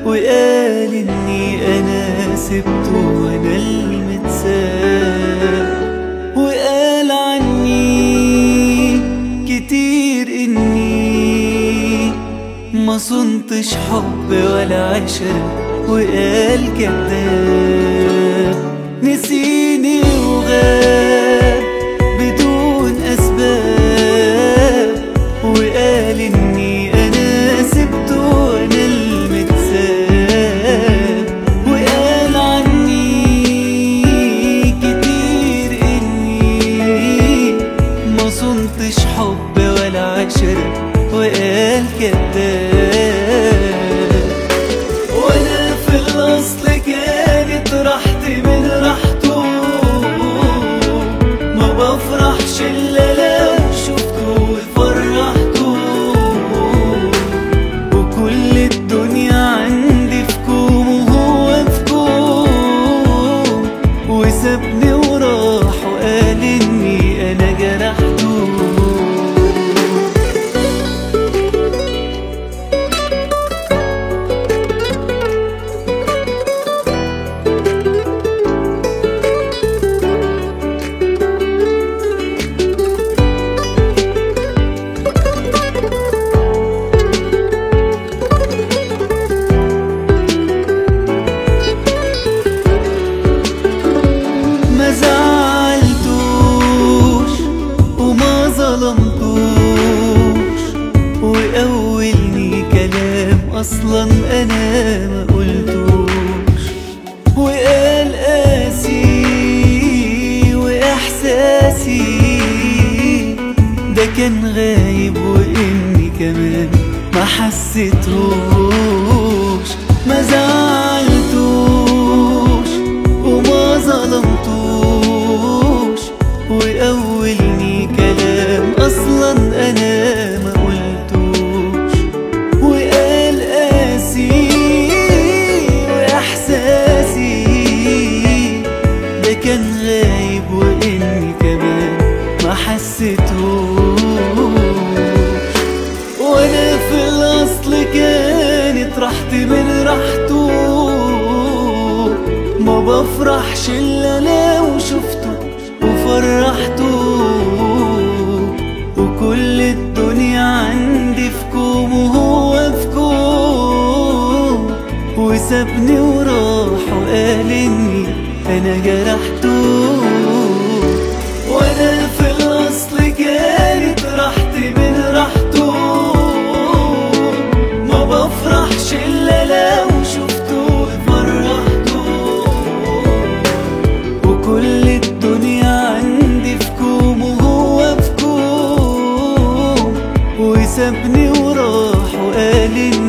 وقال اني انا سبته وانا المتساب، وقال عني كتير اني ما صنتش حب ولا عشرة، وقال كداب. نسيني وغاب بدون اسباب، وقال اني انا سبته وانا المتساب، وقال عني كتير اني ما صنتش حب ولا عشرة، وقال كداب. وانا في الاصل كانت راحتي من راحته، ما بفرحش الا لو شفته وفرحته، وكل الدنيا عندي في كوم وهو في كوم، وسابني وراح وقال اني انا جرحته. ما زعلتوش وما ظلمتوش، وأولني كلام أصلا أنا ما قلتوش، وقال قاسي وإحساسي ده كان غايب وإني كمان ما حسيتهوش. ما زعلتوش وما ظلمتوش، وأولني كلام أصلا أنا ما قلتوش، وقال قاسي وإحساسي ده كان غايب وإني كمان ما حسيتهوش. وأنا في الأصل كانت راحتي من راحته، ما بفرحش إلا لو شفته وفرحته، وكل الدنيا عندي في كوم وهو في كوم، وسابني وراح وقال إني أنا جرحته. وأنا في الأصل كانت راحتي من راحته، ما بفرحش إلا لو شفته وفرحته، وكل الدنيا عندي في كوم وهو في كوم، وسابني وراح وقال